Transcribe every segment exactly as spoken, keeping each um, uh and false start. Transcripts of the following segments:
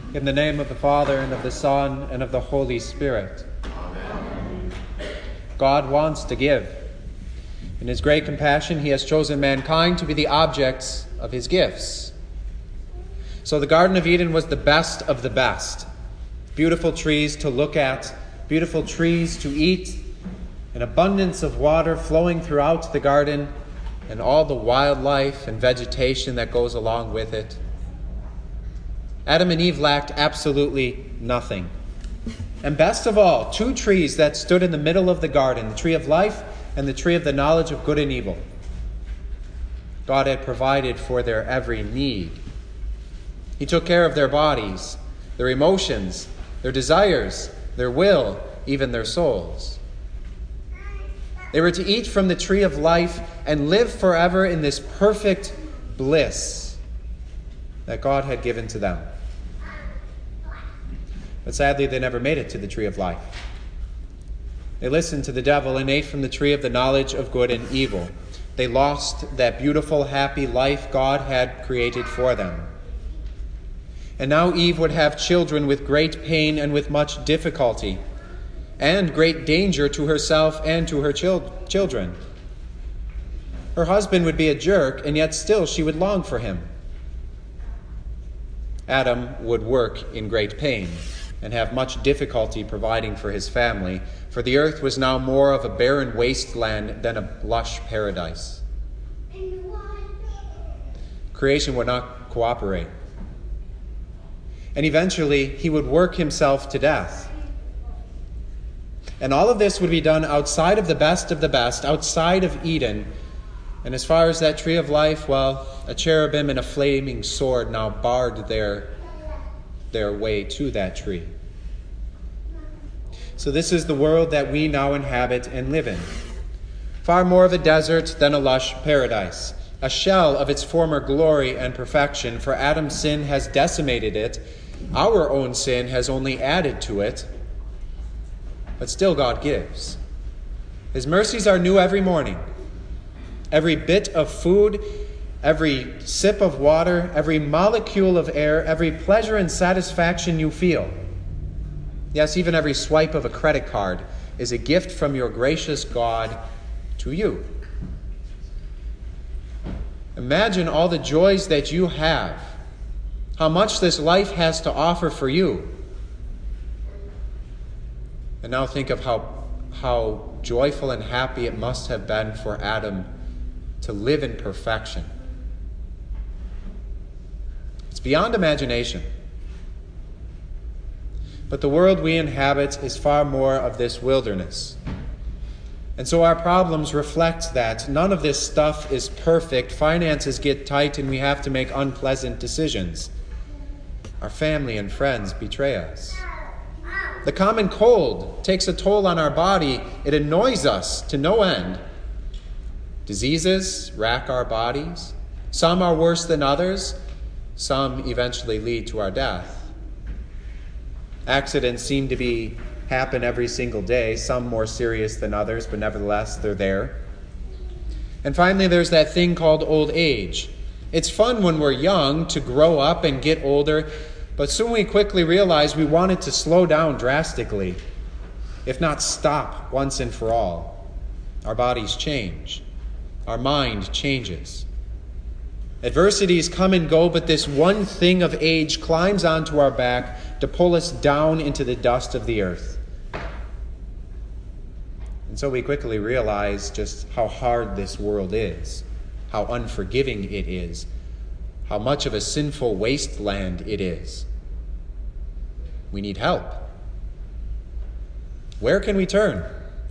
In the name of the Father, and of the Son, and of the Holy Spirit. Amen. God wants to give. In his great compassion, he has chosen mankind to be the objects of his gifts. So the Garden of Eden was the best of the best. Beautiful trees to look at, beautiful trees to eat, an abundance of water flowing throughout the garden, and all the wildlife and vegetation that goes along with it. Adam and Eve lacked absolutely nothing. And best of all, two trees that stood in the middle of the garden, the tree of life and the tree of the knowledge of good and evil. God had provided for their every need. He took care of their bodies, their emotions, their desires, their will, even their souls. They were to eat from the tree of life and live forever in this perfect bliss that God had given to them. But sadly, they never made it to the tree of life. They listened to the devil and ate from the tree of the knowledge of good and evil. They lost that beautiful, happy life God had created for them. And now Eve would have children with great pain and with much difficulty, and great danger to herself and to her chil- children. Her husband would be a jerk, and yet still she would long for him. Adam would work in great pain and have much difficulty providing for his family, for the earth was now more of a barren wasteland than a lush paradise. Creation would not cooperate. And eventually, he would work himself to death. And all of this would be done outside of the best of the best, outside of Eden. And as far as that tree of life, well, a cherubim and a flaming sword now barred their, their way to that tree. So this is the world that we now inhabit and live in. Far more of a desert than a lush paradise. A shell of its former glory and perfection, for Adam's sin has decimated it. Our own sin has only added to it. But still God gives. His mercies are new every morning. Every bit of food, every sip of water, every molecule of air, every pleasure and satisfaction you feel. Yes, even every swipe of a credit card is a gift from your gracious God to you. Imagine all the joys that you have, how much this life has to offer for you. And now think of how, how joyful and happy it must have been for Adam to live in perfection. It's beyond imagination. But the world we inhabit is far more of this wilderness. And so our problems reflect that. None of this stuff is perfect. Finances get tight and we have to make unpleasant decisions. Our family and friends betray us. The common cold takes a toll on our body. It annoys us to no end. Diseases rack our bodies. Some are worse than others. Some eventually lead to our death. Accidents seem to be happen every single day, some more serious than others, but nevertheless, they're there. And finally, there's that thing called old age. It's fun when we're young to grow up and get older, but soon we quickly realize we want it to slow down drastically, if not stop once and for all. Our bodies change. Our mind changes. Adversities come and go, but this one thing of age climbs onto our back to pull us down into the dust of the earth. And so we quickly realize just how hard this world is, how unforgiving it is, how much of a sinful wasteland it is. We need help. Where can we turn?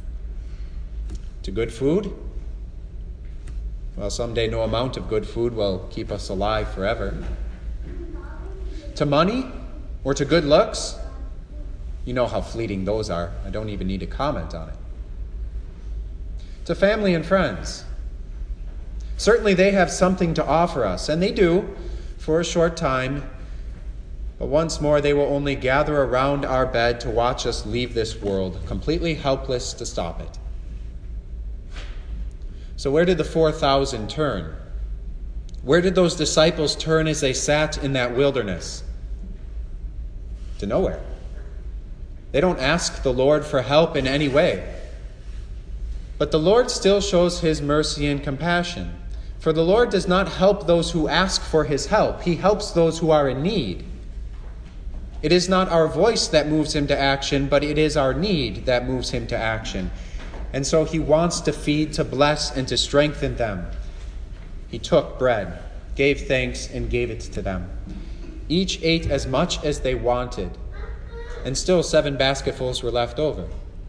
To good food? Well, someday no amount of good food will keep us alive forever. To money or to good looks? You know how fleeting those are. I don't even need to comment on it. To family and friends. Certainly they have something to offer us, and they do for a short time. But once more, they will only gather around our bed to watch us leave this world, completely helpless to stop it. So where did the four thousand turn? Where did those disciples turn as they sat in that wilderness? To nowhere. They don't ask the Lord for help in any way. But the Lord still shows his mercy and compassion. For the Lord does not help those who ask for his help. He helps those who are in need. It is not our voice that moves him to action, but it is our need that moves him to action. And so he wants to feed, to bless, and to strengthen them. He took bread, gave thanks, and gave it to them. Each ate as much as they wanted, and still seven basketfuls were left over.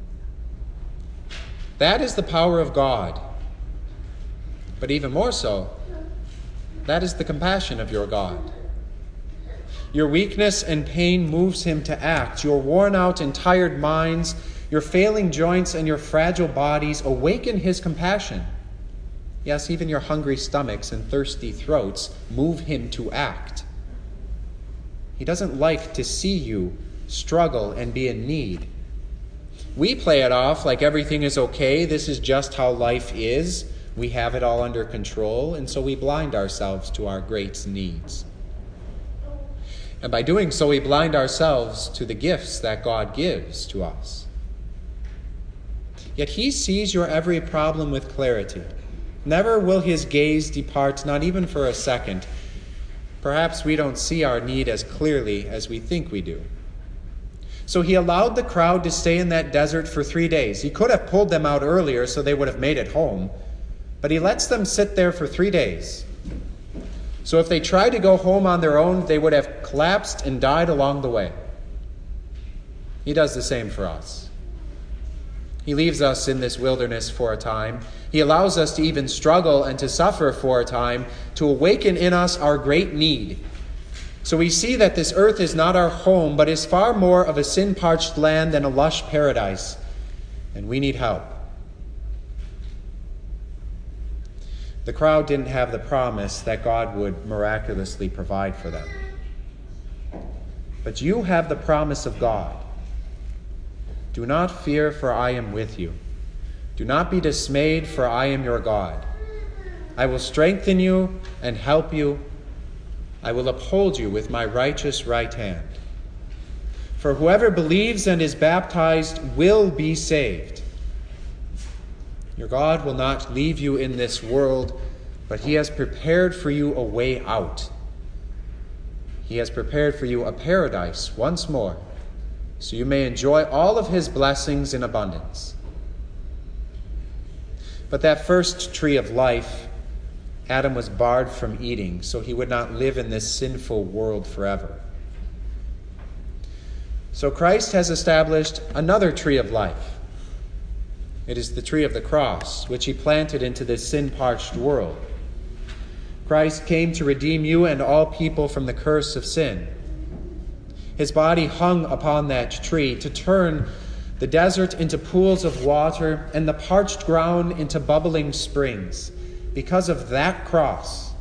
That is the power of God. But even more so, that is the compassion of your God. Your weakness and pain moves him to act. Your worn out and tired minds, your failing joints, and your fragile bodies awaken his compassion. Yes, even your hungry stomachs and thirsty throats move him to act. He doesn't like to see you struggle and be in need. We play it off like everything is okay. This is just how life is. We have it all under control, and so we blind ourselves to our great needs. And by doing so, we blind ourselves to the gifts that God gives to us. Yet he sees your every problem with clarity. Never will his gaze depart, not even for a second. Perhaps we don't see our need as clearly as we think we do. So he allowed the crowd to stay in that desert for three days. He could have pulled them out earlier so they would have made it home, but he lets them sit there for three days. So if they tried to go home on their own, they would have collapsed and died along the way. He does the same for us. He leaves us in this wilderness for a time. He allows us to even struggle and to suffer for a time to awaken in us our great need. So we see that this earth is not our home, but is far more of a sin-parched land than a lush paradise. And we need help. The crowd didn't have the promise that God would miraculously provide for them. But you have the promise of God. Do not fear, for I am with you. Do not be dismayed, for I am your God. I will strengthen you and help you. I will uphold you with my righteous right hand. For whoever believes and is baptized will be saved. Your God will not leave you in this world, but he has prepared for you a way out. He has prepared for you a paradise once more, so you may enjoy all of his blessings in abundance. But that first tree of life, Adam was barred from eating, so he would not live in this sinful world forever. So Christ has established another tree of life. It is the tree of the cross, which he planted into this sin-parched world. Christ came to redeem you and all people from the curse of sin. His body hung upon that tree to turn the desert into pools of water and the parched ground into bubbling springs. Because of that cross,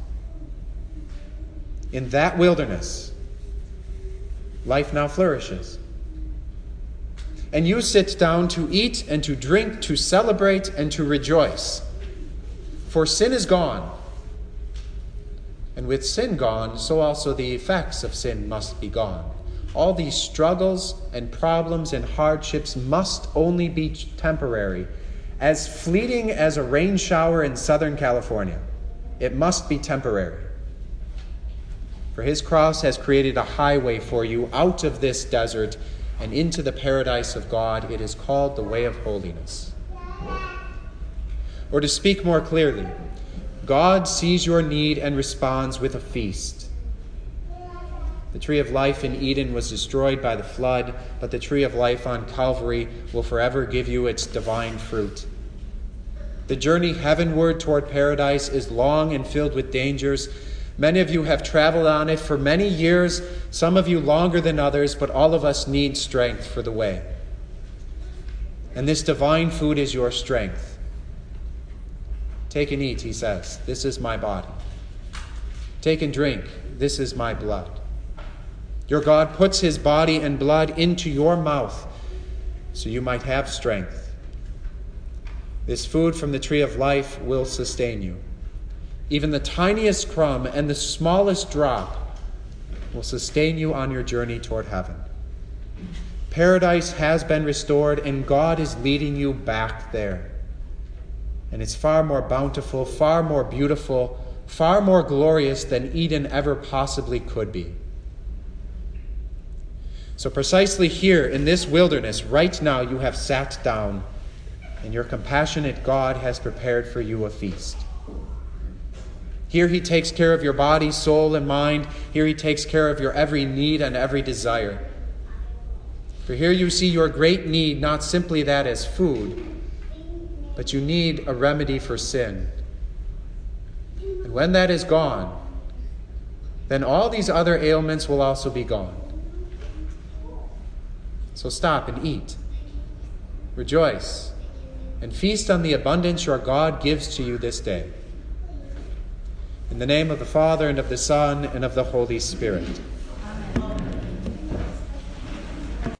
in that wilderness, life now flourishes. And you sit down to eat and to drink, to celebrate and to rejoice. For sin is gone. And with sin gone, so also the effects of sin must be gone. All these struggles and problems and hardships must only be temporary, as fleeting as a rain shower in Southern California. It must be temporary. For his cross has created a highway for you out of this desert and into the paradise of God. It is called the way of holiness. Or to speak more clearly, God sees your need and responds with a feast. The tree of life in Eden was destroyed by the flood, but the tree of life on Calvary will forever give you its divine fruit. The journey heavenward toward paradise is long and filled with dangers. Many of you have traveled on it for many years, some of you longer than others, but all of us need strength for the way. And this divine food is your strength. Take and eat, he says. This is my body. Take and drink. This is my blood. Your God puts his body and blood into your mouth so you might have strength. This food from the tree of life will sustain you. Even the tiniest crumb and the smallest drop will sustain you on your journey toward heaven. Paradise has been restored, and God is leading you back there. And it's far more bountiful, far more beautiful, far more glorious than Eden ever possibly could be. So precisely here in this wilderness, right now, you have sat down, and your compassionate God has prepared for you a feast. Here he takes care of your body, soul, and mind. Here he takes care of your every need and every desire. For here you see your great need, not simply that as food, but you need a remedy for sin. And when that is gone, then all these other ailments will also be gone. So stop and eat, rejoice, and feast on the abundance your God gives to you this day. In the name of the Father, and of the Son, and of the Holy Spirit.